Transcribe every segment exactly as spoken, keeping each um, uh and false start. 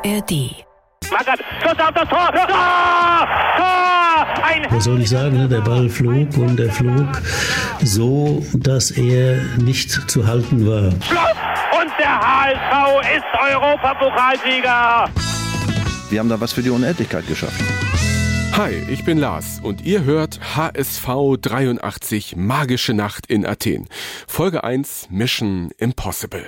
R D. Magath, Schuss auf das Tor! Tor! Tor! Ein Was soll ich sagen, ne? Der Ball flog und er flog so, dass er nicht zu halten war. Schluss! Und der H S V ist Europapokalsieger! Wir haben da was für die Unendlichkeit geschafft. Hi, ich bin Lars und ihr hört H S V dreiundachtzig Magische Nacht in Athen. Folge eins Mission Impossible.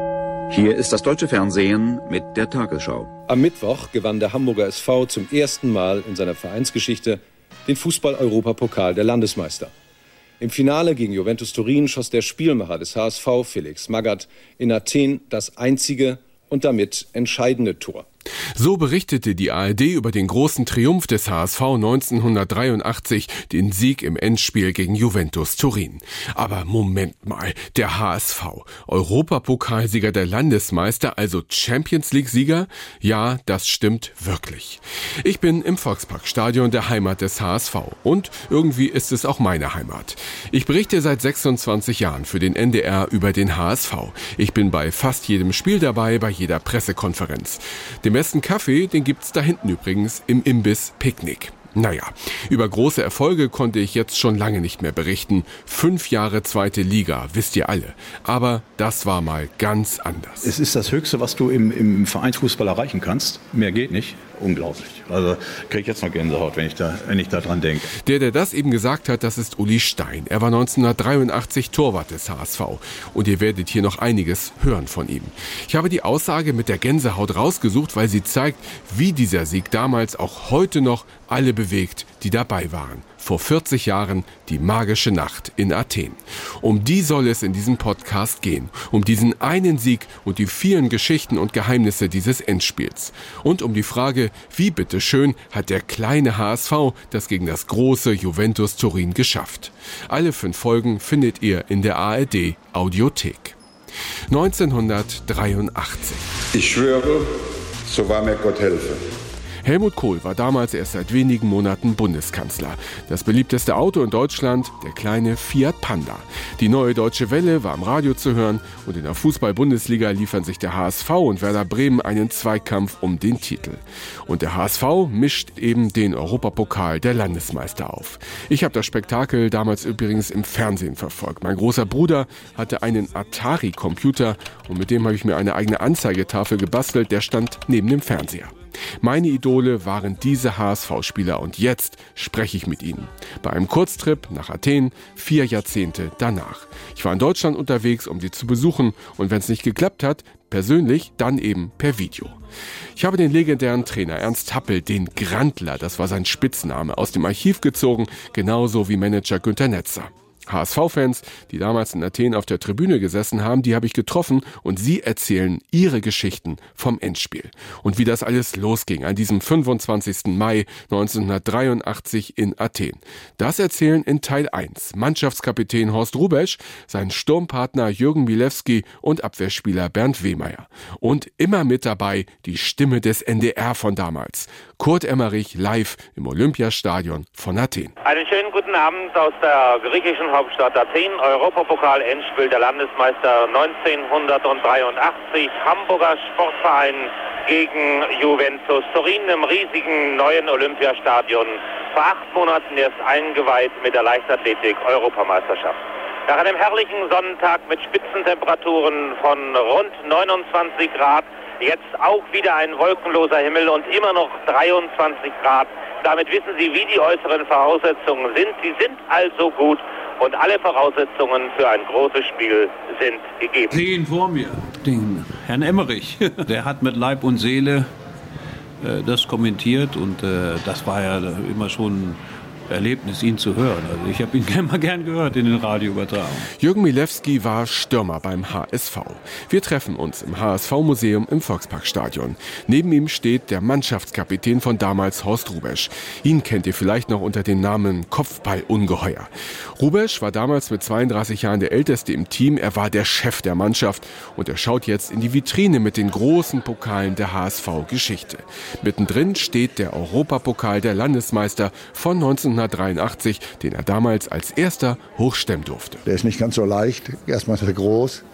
Hier ist das deutsche Fernsehen mit der Tagesschau. Am Mittwoch gewann der Hamburger S V zum ersten Mal in seiner Vereinsgeschichte den Fußball-Europapokal der Landesmeister. Im Finale gegen Juventus Turin schoss der Spielmacher des H S V, Felix Magath, in Athen das einzige und damit entscheidende Tor. So berichtete die A R D über den großen Triumph des H S V neunzehnhundertdreiundachtzig, den Sieg im Endspiel gegen Juventus Turin. Aber Moment mal, der H S V, Europapokalsieger der Landesmeister, also Champions-League-Sieger? Ja, das stimmt wirklich. Ich bin im Volksparkstadion der Heimat des H S V und irgendwie ist es auch meine Heimat. Ich berichte seit sechsundzwanzig Jahren für den N D R über den H S V. Ich bin bei fast jedem Spiel dabei, bei jeder Pressekonferenz. Den besten Kaffee, den gibt's da hinten übrigens im Imbiss Picknick. Naja, über große Erfolge konnte ich jetzt schon lange nicht mehr berichten. Fünf Jahre zweite Liga, wisst ihr alle. Aber das war mal ganz anders. Es ist das Höchste, was du im, im Vereinsfußball erreichen kannst. Mehr geht nicht. Unglaublich. Also kriege ich jetzt noch Gänsehaut, wenn ich da, wenn ich da dran denke. Der, der das eben gesagt hat, das ist Uli Stein. Er war neunzehnhundertdreiundachtzig Torwart des H S V. Und ihr werdet hier noch einiges hören von ihm. Ich habe die Aussage mit der Gänsehaut rausgesucht, weil sie zeigt, wie dieser Sieg damals auch heute noch alle bewegt, die dabei waren. Vor vierzig Jahren die magische Nacht in Athen. Um die soll es in diesem Podcast gehen. Um diesen einen Sieg und die vielen Geschichten und Geheimnisse dieses Endspiels. Und um die Frage, wie bitteschön hat der kleine H S V das gegen das große Juventus Turin geschafft. Alle fünf Folgen findet ihr in der A R D Audiothek. neunzehnhundertdreiundachtzig. Ich schwöre, so wahr mir Gott helfe. Helmut Kohl war damals erst seit wenigen Monaten Bundeskanzler. Das beliebteste Auto in Deutschland, der kleine Fiat Panda. Die Neue Deutsche Welle war am Radio zu hören und in der Fußball-Bundesliga liefern sich der H S V und Werder Bremen einen Zweikampf um den Titel. Und der H S V mischt eben den Europapokal der Landesmeister auf. Ich habe das Spektakel damals übrigens im Fernsehen verfolgt. Mein großer Bruder hatte einen Atari-Computer und mit dem habe ich mir eine eigene Anzeigetafel gebastelt, der stand neben dem Fernseher. Meine Idole waren diese H S V-Spieler und jetzt spreche ich mit ihnen. Bei einem Kurztrip nach Athen, vier Jahrzehnte danach. Ich war in Deutschland unterwegs, um sie zu besuchen und wenn es nicht geklappt hat, persönlich, dann eben per Video. Ich habe den legendären Trainer Ernst Happel, den Grandler, das war sein Spitzname, aus dem Archiv gezogen, genauso wie Manager Günter Netzer. H S V-Fans, die damals in Athen auf der Tribüne gesessen haben, die habe ich getroffen und sie erzählen ihre Geschichten vom Endspiel. Und wie das alles losging an diesem fünfundzwanzigsten Mai neunzehnhundertdreiundachtzig in Athen. Das erzählen in Teil eins Mannschaftskapitän Horst Hrubesch, sein Sturmpartner Jürgen Milewski und Abwehrspieler Bernd Wehmeier. Und immer mit dabei die Stimme des N D R von damals. Kurt Emmerich live im Olympiastadion von Athen. Einen schönen guten Abend aus der griechischen Hauptstadt Athen. Europapokal-Endspiel der Landesmeister neunzehnhundertdreiundachtzig. Hamburger Sportverein gegen Juventus Turin im riesigen neuen Olympiastadion. Vor acht Monaten erst eingeweiht mit der Leichtathletik-Europameisterschaft. Nach einem herrlichen Sonnentag mit Spitzentemperaturen von rund neunundzwanzig Grad, jetzt auch wieder ein wolkenloser Himmel und immer noch dreiundzwanzig Grad. Damit wissen Sie, wie die äußeren Voraussetzungen sind. Sie sind also gut und alle Voraussetzungen für ein großes Spiel sind gegeben. Ich sehe ihn vor mir, den Herrn Emmerich. Der hat mit Leib und Seele äh, das kommentiert und äh, das war ja immer schon Erlebnis, ihn zu hören. Also ich habe ihn immer gern gehört in den Radioübertragungen. Jürgen Milewski war Stürmer beim H S V. Wir treffen uns im H S V-Museum im Volksparkstadion. Neben ihm steht der Mannschaftskapitän von damals, Horst Hrubesch. Ihn kennt ihr vielleicht noch unter dem Namen Kopfballungeheuer. Hrubesch war damals mit zweiunddreißig Jahren der Älteste im Team. Er war der Chef der Mannschaft und er schaut jetzt in die Vitrine mit den großen Pokalen der H S V-Geschichte. Mittendrin steht der Europapokal der Landesmeister von neunzehnhundertdreiundachtzig, den er damals als erster hochstemmen durfte. Der ist nicht ganz so leicht. Erstmal ist er groß,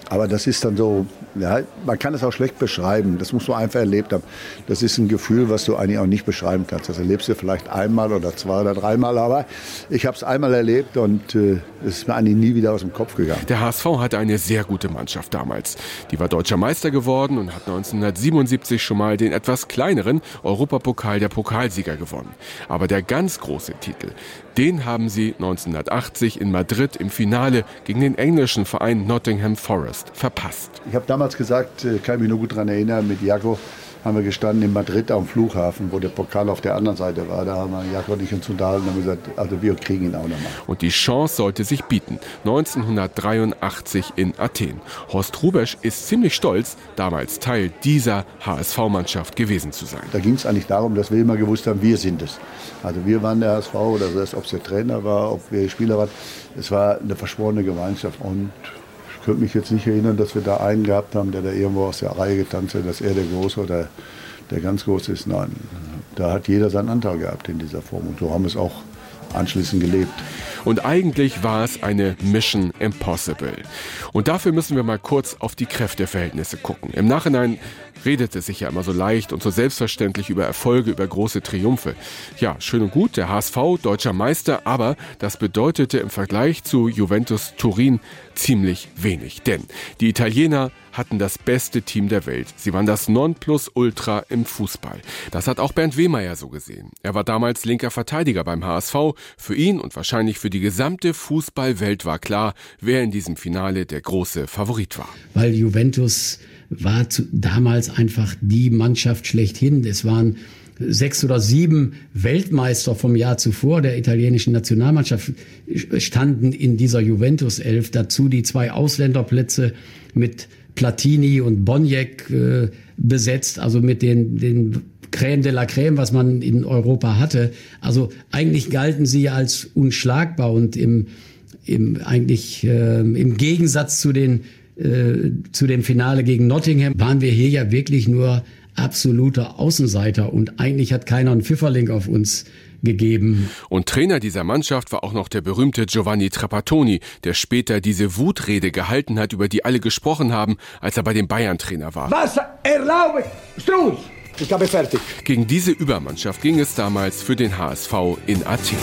Aber das ist dann so, ja, man kann es auch schlecht beschreiben. Das musst du einfach erlebt haben. Das ist ein Gefühl, was du eigentlich auch nicht beschreiben kannst. Das erlebst du vielleicht einmal oder zwei oder dreimal. Aber ich habe es einmal erlebt und äh, es ist mir eigentlich nie wieder aus dem Kopf gegangen. Der H S V hatte eine sehr gute Mannschaft damals. Die war deutscher Meister geworden und hat neunzehnhundertsiebenundsiebzig schon mal den etwas kleineren Europapokal der Pokalsieger gewonnen. Aber der ganz große Titel, den haben sie neunzehnhundertachtzig in Madrid im Finale gegen den englischen Verein Nottingham Forest verpasst. Ich habe damals gesagt, kann mich nur gut daran erinnern, mit Jaco haben wir gestanden in Madrid am Flughafen, wo der Pokal auf der anderen Seite war. Da haben wir Jaco und ich uns unterhalten und haben gesagt, also wir kriegen ihn auch nochmal. Und die Chance sollte sich bieten. neunzehnhundertdreiundachtzig in Athen. Horst Hrubesch ist ziemlich stolz, damals Teil dieser H S V-Mannschaft gewesen zu sein. Da ging es eigentlich darum, dass wir immer gewusst haben, wir sind es. Also wir waren der H S V, oder das, ob es der Trainer war, ob wir Spieler waren. Es war eine verschworene Gemeinschaft. Und ich könnte mich jetzt nicht erinnern, dass wir da einen gehabt haben, der da irgendwo aus der Reihe getanzt hat, dass er der Große oder der ganz Große ist. Nein, da hat jeder seinen Anteil gehabt in dieser Form. Und so haben wir es auch anschließend gelebt. Und eigentlich war es eine Mission Impossible. Und dafür müssen wir mal kurz auf die Kräfteverhältnisse gucken. Im Nachhinein redet es sich ja immer so leicht und so selbstverständlich über Erfolge, über große Triumphe. Ja, schön und gut, der H S V, deutscher Meister, aber das bedeutete im Vergleich zu Juventus Turin ziemlich wenig. Denn die Italiener hatten das beste Team der Welt. Sie waren das Nonplusultra im Fußball. Das hat auch Bernd Wehmeier so gesehen. Er war damals linker Verteidiger beim H S V. Für ihn und wahrscheinlich für die gesamte Fußballwelt war klar, wer in diesem Finale der große Favorit war. Weil Juventus war zu, damals einfach die Mannschaft schlechthin. Es waren sechs oder sieben Weltmeister vom Jahr zuvor der italienischen Nationalmannschaft standen in dieser Juventus-Elf. Dazu die zwei Ausländerplätze mit Platini und Boniek äh, besetzt, also mit den, den Crème de la Crème, was man in Europa hatte. Also eigentlich galten sie als unschlagbar und im, im eigentlich äh, im Gegensatz zu den äh, zu dem Finale gegen Nottingham waren wir hier ja wirklich nur absoluter Außenseiter und eigentlich hat keiner einen Pfifferling auf uns gegeben. Und Trainer dieser Mannschaft war auch noch der berühmte Giovanni Trapattoni, der später diese Wutrede gehalten hat, über die alle gesprochen haben, als er bei den Bayern-Trainer war. Was erlaube Struz? Ich habe fertig. Gegen diese Übermannschaft ging es damals für den H S V in Athen.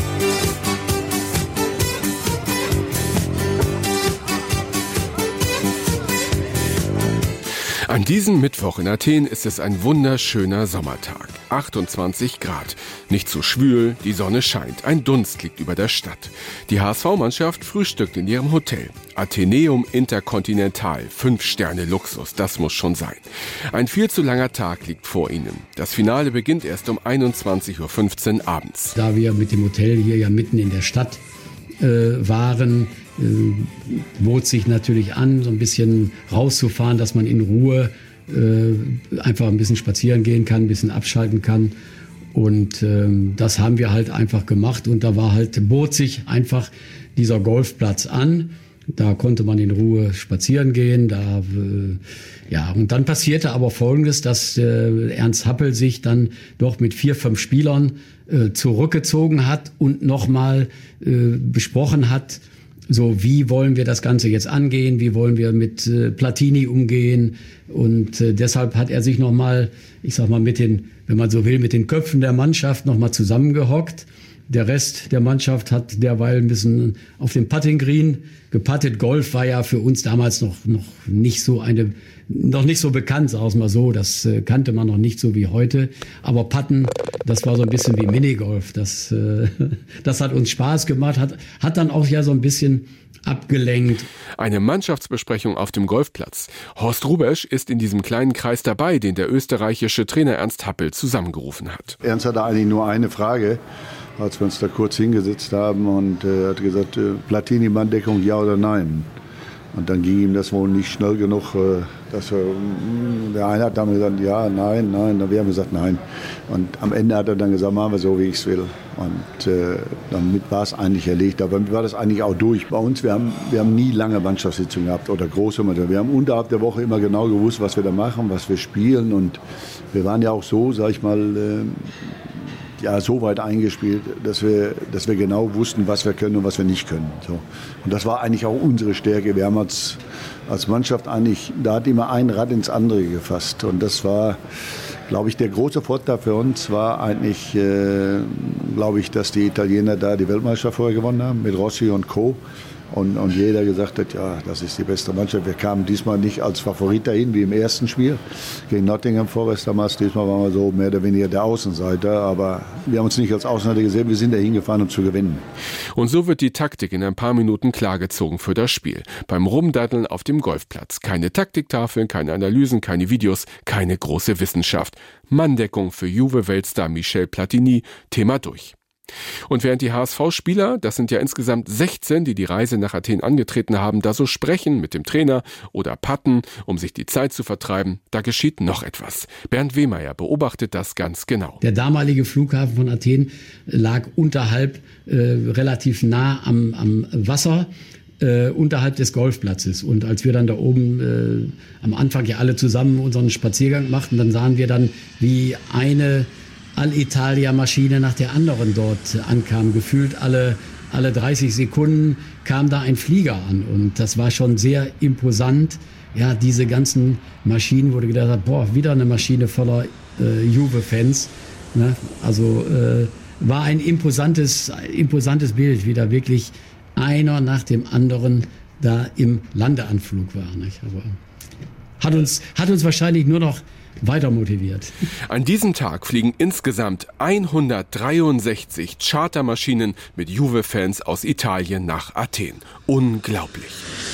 An diesem Mittwoch in Athen ist es ein wunderschöner Sommertag. achtundzwanzig Grad. Nicht zu schwül, die Sonne scheint. Ein Dunst liegt über der Stadt. Die H S V-Mannschaft frühstückt in ihrem Hotel. Atheneum Intercontinental. Fünf Sterne Luxus, das muss schon sein. Ein viel zu langer Tag liegt vor ihnen. Das Finale beginnt erst um einundzwanzig Uhr fünfzehn abends. Da wir mit dem Hotel hier ja mitten in der Stadt äh, waren, äh, bot sich natürlich an, so ein bisschen rauszufahren, dass man in Ruhe äh, einfach ein bisschen spazieren gehen kann, ein bisschen abschalten kann. Und ähm, das haben wir halt einfach gemacht. Und da war halt, bot sich einfach dieser Golfplatz an. Da konnte man in Ruhe spazieren gehen. Da, äh, ja, und dann passierte aber Folgendes, dass äh, Ernst Happel sich dann doch mit vier, fünf Spielern äh, zurückgezogen hat und nochmal äh, besprochen hat, so wie wollen wir das Ganze jetzt angehen, wie wollen wir mit äh, Platini umgehen. Und äh, deshalb hat er sich nochmal, ich sag mal, mit den, wenn man so will, mit den Köpfen der Mannschaft nochmal zusammengehockt. Der Rest der Mannschaft hat derweil ein bisschen auf dem Putting Green geputtet. Golf war ja für uns damals noch, noch nicht so eine, noch nicht so bekannt, sagen wir es mal so. Das äh, kannte man noch nicht so wie heute. Aber Putten, das war so ein bisschen wie Minigolf. Das, äh, das hat uns Spaß gemacht, hat, hat dann auch ja so ein bisschen abgelenkt. Eine Mannschaftsbesprechung auf dem Golfplatz. Horst Hrubesch ist in diesem kleinen Kreis dabei, den der österreichische Trainer Ernst Happel zusammengerufen hat. Ernst hatte eigentlich nur eine Frage, als wir uns da kurz hingesetzt haben und äh, hat gesagt, äh, Platini-Manndeckung, ja oder nein? Und dann ging ihm das wohl nicht schnell genug, äh, dass wir, mh, der eine hat dann gesagt, ja, nein, nein, dann haben wir gesagt, nein. Und am Ende hat er dann gesagt, machen wir so, wie ich es will. Und äh, damit war es eigentlich erledigt. Aber damit war das eigentlich auch durch. Bei uns, wir haben, wir haben nie lange Mannschaftssitzungen gehabt oder große Mannschaften. Wir haben unterhalb der Woche immer genau gewusst, was wir da machen, was wir spielen. Und wir waren ja auch so, sag ich mal, äh, ja, so weit eingespielt, dass wir, dass wir genau wussten, was wir können und was wir nicht können. So. Und das war eigentlich auch unsere Stärke. Wir haben als, als Mannschaft eigentlich, da hat immer ein Rad ins andere gefasst. Und das war, glaube ich, der große Vorteil für uns war eigentlich, äh, glaube ich, dass die Italiener da die Weltmeisterschaft vorher gewonnen haben, mit Rossi und Co. Und, und jeder gesagt hat, ja, das ist die beste Mannschaft. Wir kamen diesmal nicht als Favorit dahin, wie im ersten Spiel gegen Nottingham Forest damals. Diesmal waren wir so mehr oder weniger der Außenseiter. Aber wir haben uns nicht als Außenseiter gesehen, wir sind da hingefahren, um zu gewinnen. Und so wird die Taktik in ein paar Minuten klargezogen für das Spiel. Beim Rumdaddeln auf dem Golfplatz. Keine Taktiktafeln, keine Analysen, keine Videos, keine große Wissenschaft. Manndeckung für Juve-Weltstar Michel Platini, Thema durch. Und während die H S V-Spieler, das sind ja insgesamt sechzehn, die die Reise nach Athen angetreten haben, da so sprechen mit dem Trainer oder patten, um sich die Zeit zu vertreiben, da geschieht noch etwas. Bernd Wehmeier beobachtet das ganz genau. Der damalige Flughafen von Athen lag unterhalb, äh, relativ nah am, am Wasser, äh, unterhalb des Golfplatzes. Und als wir dann da oben äh, am Anfang ja alle zusammen unseren Spaziergang machten, dann sahen wir dann, wie eine Alitalia-Maschine nach der anderen dort ankam. Gefühlt alle, alle dreißig Sekunden kam da ein Flieger an. Und das war schon sehr imposant. Ja, diese ganzen Maschinen, wo du gedacht hast, boah, wieder eine Maschine voller äh, Juve-Fans. Ne? Also äh, war ein imposantes, imposantes Bild, wie da wirklich einer nach dem anderen da im Landeanflug war. Nicht? Aber hat uns, hat uns wahrscheinlich nur noch weiter motiviert. An diesem Tag fliegen insgesamt hundertdreiundsechzig Chartermaschinen mit Juve-Fans aus Italien nach Athen. Unglaublich.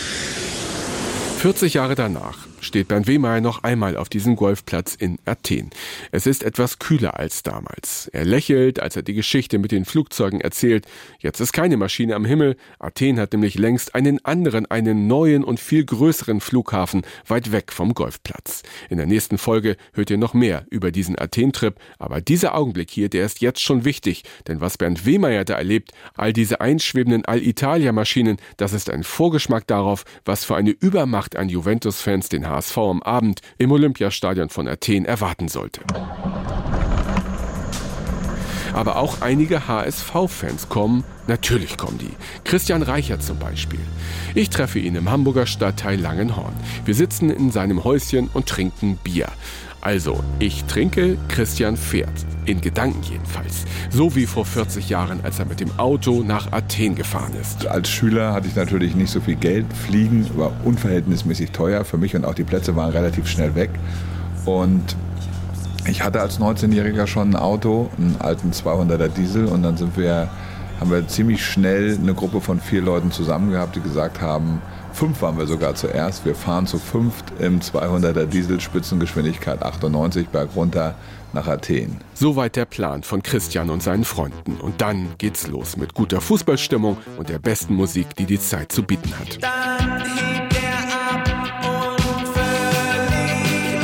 vierzig Jahre danach steht Bernd Wehmeier noch einmal auf diesem Golfplatz in Athen. Es ist etwas kühler als damals. Er lächelt, als er die Geschichte mit den Flugzeugen erzählt. Jetzt ist keine Maschine am Himmel. Athen hat nämlich längst einen anderen, einen neuen und viel größeren Flughafen weit weg vom Golfplatz. In der nächsten Folge hört ihr noch mehr über diesen Athen-Trip. Aber dieser Augenblick hier, der ist jetzt schon wichtig. Denn was Bernd Wehmeier da erlebt, all diese einschwebenden Alitalia-Maschinen, das ist ein Vorgeschmack darauf, was für eine Übermacht an Juventus-Fans den H S V am Abend im Olympiastadion von Athen erwarten sollte. Aber auch einige H S V-Fans kommen, natürlich kommen die. Christian Reichert zum Beispiel. Ich treffe ihn im Hamburger Stadtteil Langenhorn. Wir sitzen in seinem Häuschen und trinken Bier. Also, ich trinke, Christian fährt. In Gedanken jedenfalls. So wie vor vierzig Jahren, als er mit dem Auto nach Athen gefahren ist. Als Schüler hatte ich natürlich nicht so viel Geld. Fliegen war unverhältnismäßig teuer für mich und auch die Plätze waren relativ schnell weg. Und ich hatte als neunzehnjähriger schon ein Auto, einen alten zweihunderter Diesel. Und dann sind wir, haben wir ziemlich schnell eine Gruppe von vier Leuten zusammen gehabt, die gesagt haben, fünf waren wir sogar zuerst. Wir fahren zu fünft im zweihunderter Diesel, Spitzengeschwindigkeit achtundneunzig, bergunter nach Athen. Soweit der Plan von Christian und seinen Freunden. Und dann geht's los mit guter Fußballstimmung und der besten Musik, die die Zeit zu bieten hat. Dann hebt er ab und völlig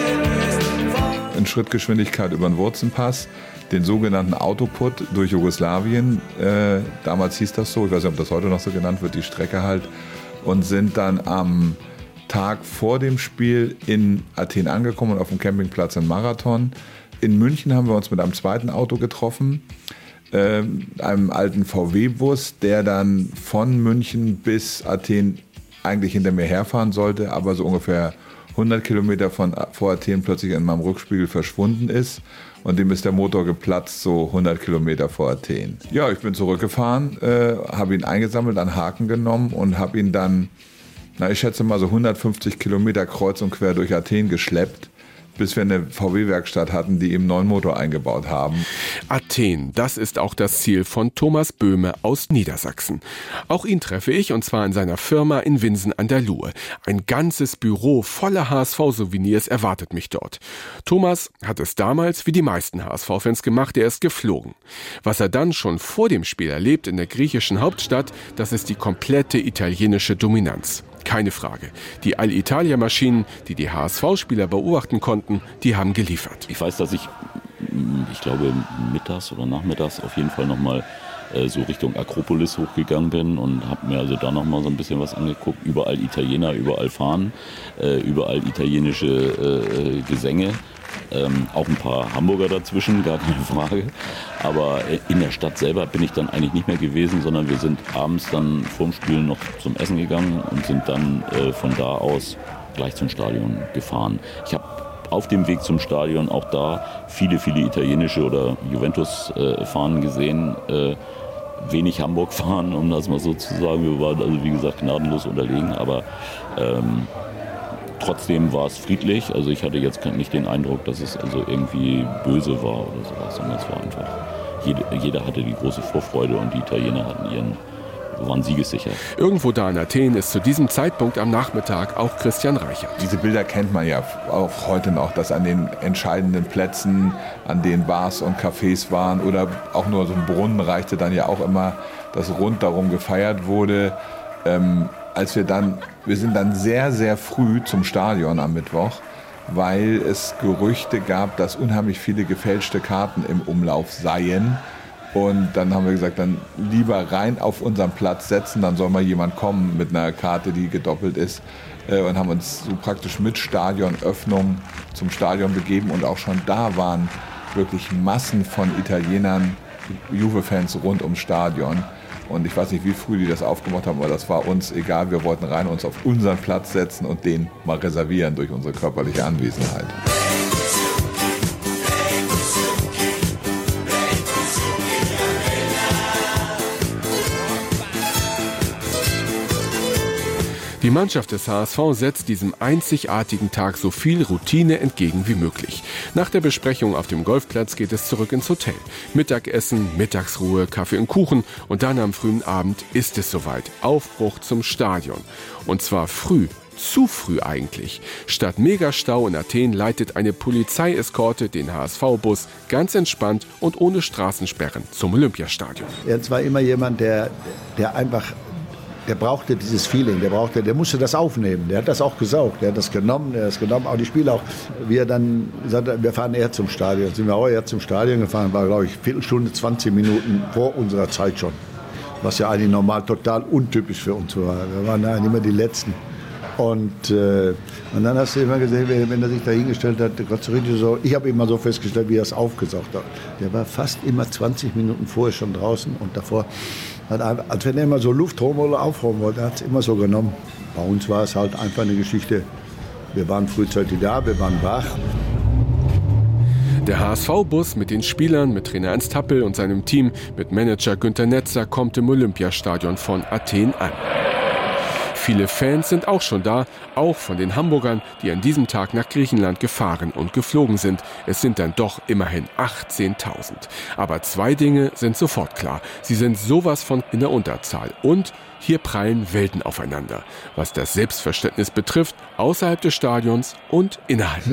losgelöst. In Schrittgeschwindigkeit über den Wurzenpass, den sogenannten Autoput durch Jugoslawien. Äh, damals hieß das so, ich weiß nicht, ob das heute noch so genannt wird, die Strecke halt. Und sind dann am Tag vor dem Spiel in Athen angekommen und auf dem Campingplatz in Marathon. In München haben wir uns mit einem zweiten Auto getroffen, äh, einem alten V W-Bus, der dann von München bis Athen eigentlich hinter mir herfahren sollte, aber so ungefähr hundert Kilometer von, vor Athen plötzlich in meinem Rückspiegel verschwunden ist. Und dem ist der Motor geplatzt, so hundert Kilometer vor Athen. Ja, ich bin zurückgefahren, äh, habe ihn eingesammelt, an Haken genommen und habe ihn dann, na, ich schätze mal so hundertfünfzig Kilometer kreuz und quer durch Athen geschleppt, bis wir eine V W-Werkstatt hatten, die eben einen neuen Motor eingebaut haben. Athen, das ist auch das Ziel von Thomas Böhme aus Niedersachsen. Auch ihn treffe ich, und zwar in seiner Firma in Winsen an der Luhe. Ein ganzes Büro voller H S V-Souvenirs erwartet mich dort. Thomas hat es damals wie die meisten H S V-Fans gemacht, er ist geflogen. Was er dann schon vor dem Spiel erlebt in der griechischen Hauptstadt, das ist die komplette italienische Dominanz. Keine Frage. Die Alitalia-Maschinen, die die H S V-Spieler beobachten konnten, die haben geliefert. Ich weiß, dass ich, ich glaube, mittags oder nachmittags auf jeden Fall nochmal äh, so Richtung Akropolis hochgegangen bin und habe mir also da nochmal so ein bisschen was angeguckt. Überall Italiener, überall Fahnen, äh, überall italienische äh, Gesänge. Ähm, auch ein paar Hamburger dazwischen, gar keine Frage. Aber in der Stadt selber bin ich dann eigentlich nicht mehr gewesen, sondern wir sind abends dann vorm Spiel noch zum Essen gegangen und sind dann äh, von da aus gleich zum Stadion gefahren. Ich habe auf dem Weg zum Stadion auch da viele, viele italienische oder Juventus-Fahnen gesehen. Äh, wenig Hamburg-Fahnen, um das mal so zu sagen. Wir waren also, wie gesagt, gnadenlos unterlegen, aber ähm, trotzdem war es friedlich. Also ich hatte jetzt nicht den Eindruck, dass es also irgendwie böse war oder sowas, sondern es war einfach, jede, jeder hatte die große Vorfreude und die Italiener hatten ihren, waren siegessicher. Irgendwo da in Athen ist zu diesem Zeitpunkt am Nachmittag auch Christian Reichert. Diese Bilder kennt man ja auch heute noch, dass an den entscheidenden Plätzen, an denen Bars und Cafés waren oder auch nur so ein Brunnen reichte dann ja auch immer, dass rund darum gefeiert wurde. Ähm, als wir dann, wir sind dann sehr, sehr früh zum Stadion am Mittwoch, weil es Gerüchte gab, dass unheimlich viele gefälschte Karten im Umlauf seien. Und dann haben wir gesagt, dann lieber rein auf unseren Platz setzen, dann soll mal jemand kommen mit einer Karte, die gedoppelt ist. Und haben uns so praktisch mit Stadionöffnung zum Stadion begeben. Und auch schon da waren wirklich Massen von Italienern, Juve-Fans rund ums Stadion. Und ich weiß nicht, wie früh die das aufgemacht haben, aber das war uns egal. Wir wollten rein uns auf unseren Platz setzen und den mal reservieren durch unsere körperliche Anwesenheit. Die Mannschaft des H S V setzt diesem einzigartigen Tag so viel Routine entgegen wie möglich. Nach der Besprechung auf dem Golfplatz geht es zurück ins Hotel. Mittagessen, Mittagsruhe, Kaffee und Kuchen und dann am frühen Abend ist es soweit. Aufbruch zum Stadion. Und zwar früh. Zu früh eigentlich. Statt Megastau in Athen leitet eine Polizeieskorte den H S V-Bus ganz entspannt und ohne Straßensperren zum Olympiastadion. Er war immer jemand, der, der einfach, der brauchte dieses Feeling, der brauchte, der musste das aufnehmen. Der hat das auch gesaugt, der hat das genommen, der hat das genommen, auch die Spieler auch. Wir dann sagten, wir fahren eher zum Stadion. Sind wir auch eher zum Stadion gefahren, war glaube ich Viertelstunde, zwanzig Minuten vor unserer Zeit schon. Was ja eigentlich normal total untypisch für uns war. Wir waren eigentlich immer die Letzten. Und, äh, und dann hast du immer gesehen, wenn er sich da hingestellt hat, Gott so richtig so, ich habe immer so festgestellt, wie er es aufgesaugt hat. Der war fast immer zwanzig Minuten vorher schon draußen und davor, hat einfach, als wenn er immer so Luft holen oder aufräumen wollte, hat es immer so genommen. Bei uns war es halt einfach eine Geschichte, wir waren frühzeitig da, wir waren wach. Der H S V-Bus mit den Spielern, mit Trainer Ernst Happel und seinem Team, mit Manager Günter Netzer kommt im Olympiastadion von Athen an. Viele Fans sind auch schon da, auch von den Hamburgern, die an diesem Tag nach Griechenland gefahren und geflogen sind. Es sind dann doch immerhin achtzehntausend. Aber zwei Dinge sind sofort klar. Sie sind sowas von in der Unterzahl. Und hier prallen Welten aufeinander, was das Selbstverständnis betrifft, außerhalb des Stadions und innerhalb.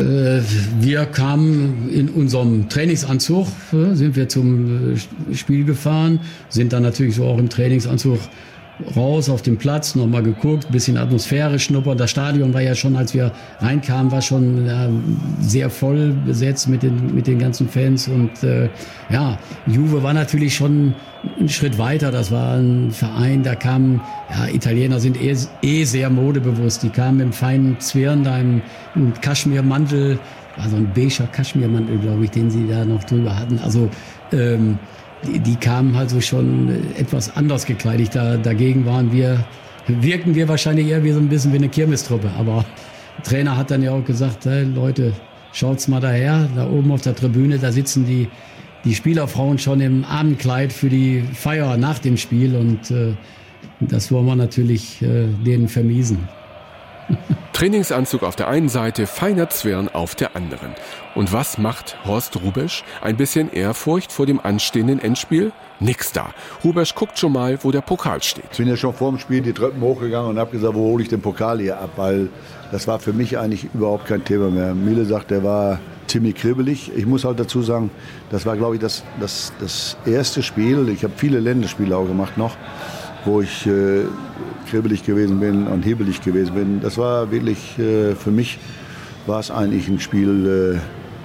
Wir kamen in unserem Trainingsanzug, sind wir zum Spiel gefahren, sind dann natürlich so auch im Trainingsanzug raus auf den Platz, nochmal geguckt, bisschen Atmosphäre schnuppern. Das Stadion war ja schon, als wir reinkamen, war schon ja, sehr voll besetzt mit den, mit den ganzen Fans. Und äh, ja, Juve war natürlich schon einen Schritt weiter. Das war ein Verein, da kamen, ja, Italiener sind eh, eh sehr modebewusst. Die kamen im feinen Zwirn, da im, im Kaschmirmantel, war so ein beiger Kaschmirmantel, glaube ich, den sie da noch drüber hatten. Also, ähm, Die, die kamen also schon etwas anders gekleidet. Da, dagegen waren wir, wirkten wir wahrscheinlich eher wie so ein bisschen wie eine Kirmestruppe. Aber der Trainer hat dann ja auch gesagt, hey, Leute, schaut's mal daher. Da oben auf der Tribüne, da sitzen die, die Spielerfrauen schon im Abendkleid für die Feier nach dem Spiel. Und äh, das wollen wir natürlich äh, denen vermiesen. Trainingsanzug auf der einen Seite, feiner Zwirn auf der anderen. Und was macht Horst Hrubesch? Ein bisschen Ehrfurcht vor dem anstehenden Endspiel? Nix da. Hrubesch guckt schon mal, wo der Pokal steht. Ich bin ja schon vor dem Spiel die Treppen hochgegangen und habe gesagt, wo hole ich den Pokal hier ab? Weil das war für mich eigentlich überhaupt kein Thema mehr. Mille sagt, der war ziemlich kribbelig. Ich muss halt dazu sagen, das war, glaube ich, das, das, das erste Spiel. Ich habe viele Länderspiele auch gemacht noch, wo ich äh, kribbelig gewesen bin und hebelig gewesen bin. Das war wirklich, äh, für mich war es eigentlich ein Spiel, äh,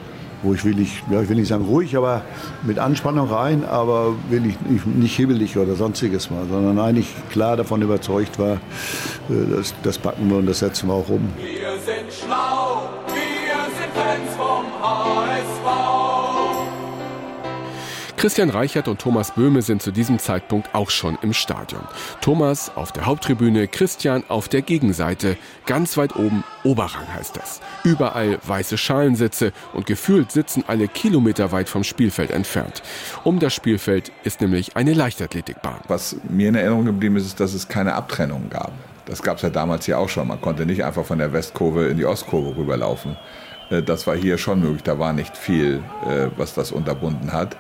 wo ich wirklich, ja, ich will nicht sagen ruhig, aber mit Anspannung rein, aber wirklich nicht, nicht hebelig oder sonstiges war, sondern eigentlich klar davon überzeugt war, äh, das, das packen wir und das setzen wir auch um. Wir sind schlau, wir sind Fans vom H S V. Christian Reichert und Thomas Böhme sind zu diesem Zeitpunkt auch schon im Stadion. Thomas auf der Haupttribüne, Christian auf der Gegenseite. Ganz weit oben, Oberrang heißt das. Überall weiße Schalensitze und gefühlt sitzen alle kilometerweit vom Spielfeld entfernt. Um das Spielfeld ist nämlich eine Leichtathletikbahn. Was mir in Erinnerung geblieben ist, ist, dass es keine Abtrennung gab. Das gab es ja damals hier auch schon. Man konnte nicht einfach von der Westkurve in die Ostkurve rüberlaufen. Das war hier schon möglich. Da war nicht viel, was das unterbunden hat.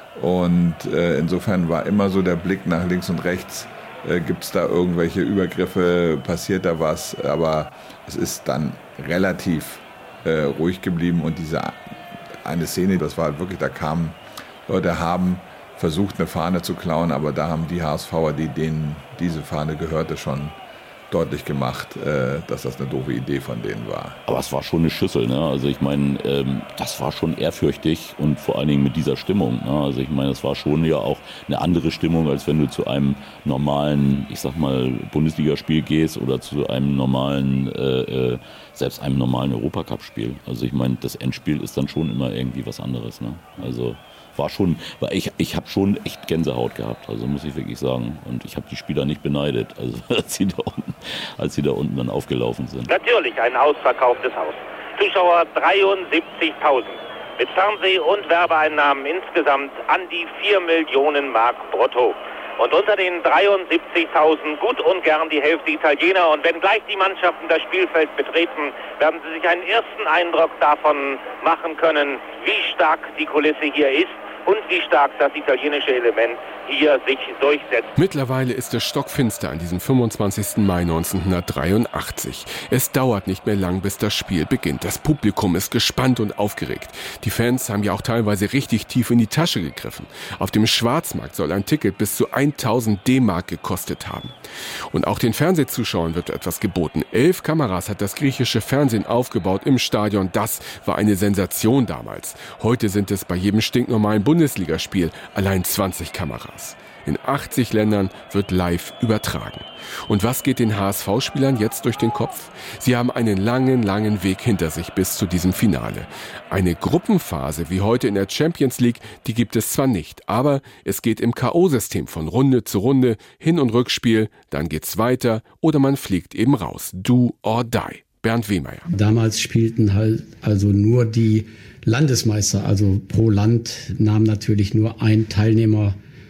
Und äh, insofern war immer so der Blick nach links und rechts, äh, gibt es da irgendwelche Übergriffe, passiert da was, aber es ist dann relativ äh, ruhig geblieben und diese eine Szene, das war halt wirklich, da kamen Leute, haben versucht eine Fahne zu klauen, aber da haben die HSVer, die denen diese Fahne gehörte, schon deutlich gemacht, äh, dass das eine doofe Idee von denen war. Aber es war schon eine Schüssel, ne? Also ich meine, ähm, das war schon ehrfürchtig und vor allen Dingen mit dieser Stimmung, ne? Also ich meine, es war schon ja auch eine andere Stimmung, als wenn du zu einem normalen, ich sag mal, Bundesligaspiel gehst oder zu einem normalen, äh, äh, selbst einem normalen Europacup-Spiel. Also ich meine, das Endspiel ist dann schon immer irgendwie was anderes, ne? Also war schon, war ich, ich habe schon echt Gänsehaut gehabt, also muss ich wirklich sagen. Und ich habe die Spieler nicht beneidet, also als sie da unten, als sie da unten dann aufgelaufen sind. Natürlich ein ausverkauftes Haus. Zuschauer dreiundsiebzigtausend. Mit Fernseh- und Werbeeinnahmen insgesamt an die vier Millionen Mark brutto. Und unter den dreiundsiebzigtausend gut und gern die Hälfte Italiener. Und wenn gleich die Mannschaften das Spielfeld betreten, werden sie sich einen ersten Eindruck davon machen können, wie stark die Kulisse hier ist und wie stark das italienische Element hier sich durchsetzt. Mittlerweile ist es stockfinster an diesem fünfundzwanzigsten Mai neunzehnhundertdreiundachtzig. Es dauert nicht mehr lang, bis das Spiel beginnt. Das Publikum ist gespannt und aufgeregt. Die Fans haben ja auch teilweise richtig tief in die Tasche gegriffen. Auf dem Schwarzmarkt soll ein Ticket bis zu tausend D-Mark gekostet haben. Und auch den Fernsehzuschauern wird etwas geboten. Elf Kameras hat das griechische Fernsehen aufgebaut im Stadion. Das war eine Sensation damals. Heute sind es bei jedem stinknormalen Bundesligaspiel allein zwanzig Kameras. In achtzig Ländern wird live übertragen. Und was geht den H S V-Spielern jetzt durch den Kopf? Sie haben einen langen, langen Weg hinter sich bis zu diesem Finale. Eine Gruppenphase wie heute in der Champions League, die gibt es zwar nicht, aber es geht im K O-System von Runde zu Runde, Hin- und Rückspiel, dann geht's weiter oder man fliegt eben raus. Do or die. Bernd Wehmeier. Damals spielten halt also nur die Landesmeister, also pro Land nahm natürlich nur ein Teilnehmer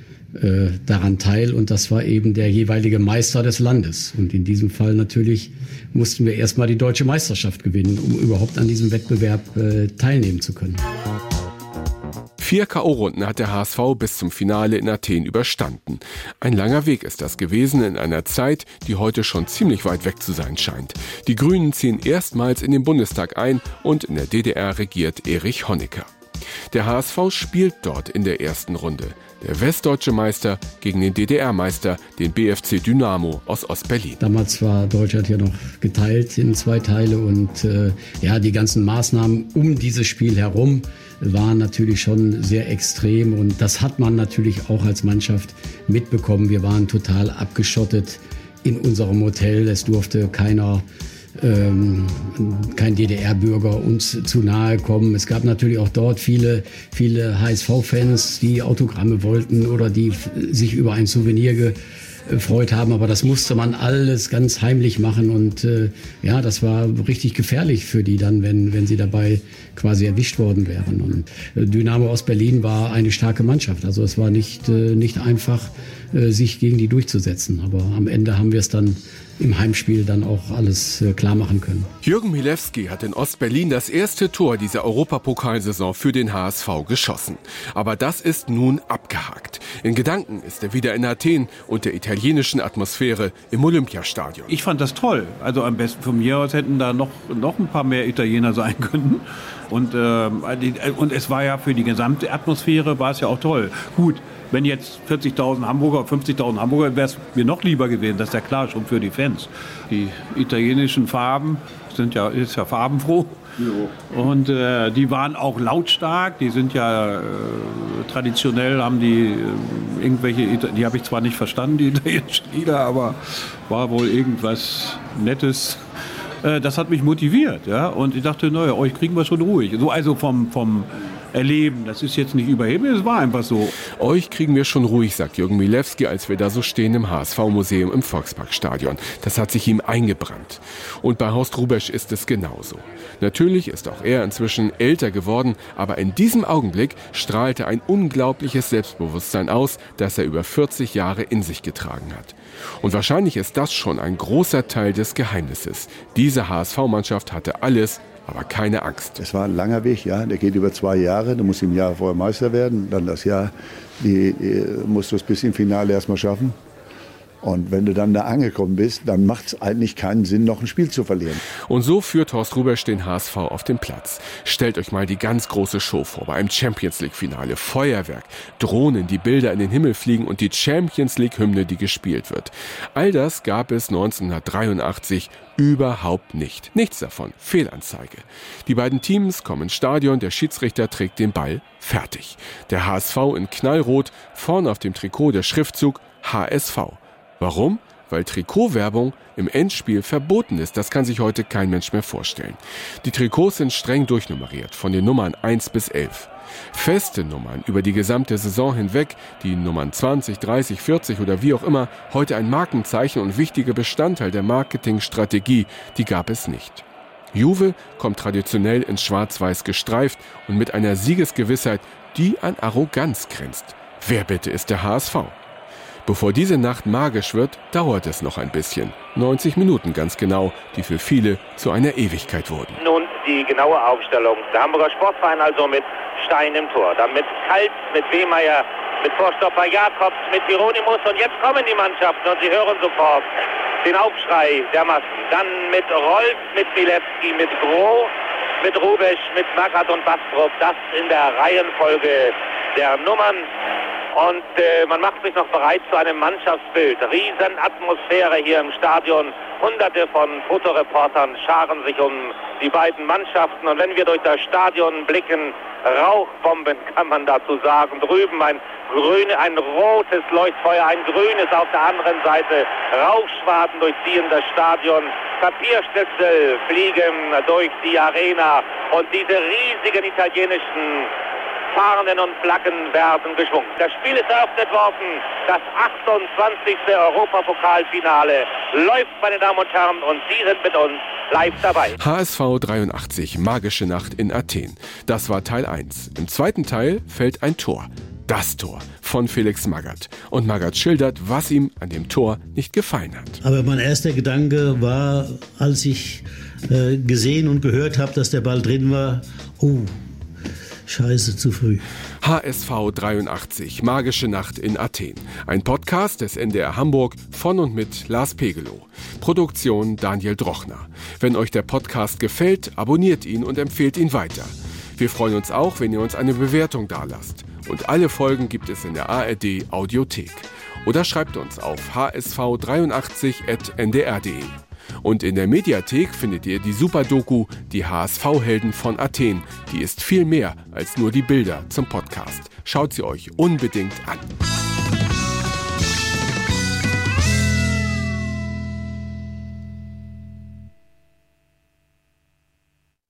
äh, daran teil und das war eben der jeweilige Meister des Landes. Und in diesem Fall natürlich mussten wir erstmal die deutsche Meisterschaft gewinnen, um überhaupt an diesem Wettbewerb äh, teilnehmen zu können. Vier K O-Runden hat der H S V bis zum Finale in Athen überstanden. Ein langer Weg ist das gewesen in einer Zeit, die heute schon ziemlich weit weg zu sein scheint. Die Grünen ziehen erstmals in den Bundestag ein und in der D D R regiert Erich Honecker. Der H S V spielt dort in der ersten Runde. Der westdeutsche Meister gegen den D D R-Meister, den B F C Dynamo aus Ostberlin. Damals war Deutschland ja noch geteilt in zwei Teile und äh, ja, die ganzen Maßnahmen um dieses Spiel herum waren natürlich schon sehr extrem und das hat man natürlich auch als Mannschaft mitbekommen. Wir waren total abgeschottet in unserem Hotel. Es durfte keiner Ähm, kein D D R-Bürger uns zu nahe kommen. Es gab natürlich auch dort viele, viele H S V-Fans, die Autogramme wollten oder die f- sich über ein Souvenir gefreut haben. Aber das musste man alles ganz heimlich machen und äh, ja, das war richtig gefährlich für die dann, wenn, wenn sie dabei quasi erwischt worden wären. Und äh, Dynamo aus Berlin war eine starke Mannschaft. Also es war nicht, äh, nicht einfach, äh, sich gegen die durchzusetzen. Aber am Ende haben wir es dann im Heimspiel dann auch alles äh, klar machen können. Jürgen Milewski hat in Ostberlin das erste Tor dieser Europapokalsaison für den H S V geschossen. Aber das ist nun abgehakt. In Gedanken ist er wieder in Athen und der italienischen Atmosphäre im Olympiastadion. Ich fand das toll. Also am besten von mir aus hätten da noch, noch ein paar mehr Italiener sein können. Und, äh, und es war ja für die gesamte Atmosphäre war es ja auch toll. Gut, wenn jetzt vierzigtausend Hamburger, fünfzigtausend Hamburger, wäre es mir noch lieber gewesen, das ist ja klar, schon für die Fans. Die italienischen Farben sind ja, ist ja farbenfroh. Jo. Und äh, die waren auch lautstark, die sind ja äh, traditionell, haben die äh, irgendwelche, die habe ich zwar nicht verstanden, die italienischen Lieder, aber war wohl irgendwas Nettes. äh, das hat mich motiviert. Ja? Und ich dachte, naja, euch kriegen wir schon ruhig. So, also vom, vom Erleben, das ist jetzt nicht überheblich, es war einfach so. Euch kriegen wir schon ruhig, sagt Jürgen Milewski, als wir da so stehen im H S V-Museum im Volksparkstadion. Das hat sich ihm eingebrannt. Und bei Horst Hrubesch ist es genauso. Natürlich ist auch er inzwischen älter geworden, aber in diesem Augenblick strahlte ein unglaubliches Selbstbewusstsein aus, das er über vierzig Jahre in sich getragen hat. Und wahrscheinlich ist das schon ein großer Teil des Geheimnisses. Diese H S V-Mannschaft hatte alles, aber keine Angst. Es war ein langer Weg, ja. Der geht über zwei Jahre. Du musst im Jahr vorher Meister werden. Dann das Jahr, die, die musst du es bis im Finale erstmal schaffen. Und wenn du dann da angekommen bist, dann macht es eigentlich keinen Sinn, noch ein Spiel zu verlieren. Und so führt Horst Hrubesch den H S V auf den Platz. Stellt euch mal die ganz große Show vor, bei einem Champions-League-Finale. Feuerwerk, Drohnen, die Bilder in den Himmel fliegen und die Champions-League-Hymne, die gespielt wird. All das gab es neunzehnhundertdreiundachtzig überhaupt nicht. Nichts davon. Fehlanzeige. Die beiden Teams kommen ins Stadion, der Schiedsrichter trägt den Ball. Fertig. Der H S V in Knallrot, vorne auf dem Trikot der Schriftzug H S V. Warum? Weil Trikotwerbung im Endspiel verboten ist. Das kann sich heute kein Mensch mehr vorstellen. Die Trikots sind streng durchnummeriert, von den Nummern eins bis elf. Feste Nummern über die gesamte Saison hinweg, die Nummern zwanzig, dreißig, vierzig oder wie auch immer, heute ein Markenzeichen und wichtiger Bestandteil der Marketingstrategie, die gab es nicht. Juve kommt traditionell in schwarz-weiß gestreift und mit einer Siegesgewissheit, die an Arroganz grenzt. Wer bitte ist der H S V? Bevor diese Nacht magisch wird, dauert es noch ein bisschen. neunzig Minuten ganz genau, die für viele zu einer Ewigkeit wurden. Nun die genaue Aufstellung. Der Hamburger Sportverein also mit Stein im Tor. Dann mit Kalt, mit Wehmeier, mit Vorstopper Jakobs, mit Hieronymus. Und jetzt kommen die Mannschaften und Sie hören sofort den Aufschrei der Massen. Dann mit Rolf, mit Milewski, mit Groh, mit Hrubesch, mit Magath und Bastrop. Das in der Reihenfolge der Nummern. Und äh, man macht sich noch bereit zu einem Mannschaftsbild. Riesenatmosphäre hier im Stadion. Hunderte von Fotoreportern scharen sich um die beiden Mannschaften. Und wenn wir durch das Stadion blicken, Rauchbomben kann man dazu sagen. Drüben ein, grün, ein rotes Leuchtfeuer, ein grünes auf der anderen Seite. Rauchschwaden durchziehen das Stadion. Papierschnitzel fliegen durch die Arena. Und diese riesigen italienischen Fahnen und Flaggen werden geschwungen. Das Spiel ist eröffnet worden. Das achtundzwanzigste Europapokalfinale läuft, meine Damen und Herren, und Sie sind mit uns live dabei. H S V dreiundachtzig, magische Nacht in Athen. Das war Teil eins. Im zweiten Teil fällt ein Tor. Das Tor von Felix Magath. Und Magath schildert, was ihm an dem Tor nicht gefallen hat. Aber mein erster Gedanke war, als ich äh, gesehen und gehört habe, dass der Ball drin war, oh, Scheiße, zu früh. H S V dreiundachtzig, magische Nacht in Athen. Ein Podcast des N D R Hamburg von und mit Lars Pegelow. Produktion Daniel Drochner. Wenn euch der Podcast gefällt, abonniert ihn und empfehlt ihn weiter. Wir freuen uns auch, wenn ihr uns eine Bewertung dalasst. Und alle Folgen gibt es in der A R D Audiothek. Oder schreibt uns auf h s v dreiundachtzig at n d r punkt d e. Und in der Mediathek findet ihr die Super-Doku Die H S V-Helden von Athen. Die ist viel mehr als nur die Bilder zum Podcast. Schaut sie euch unbedingt an.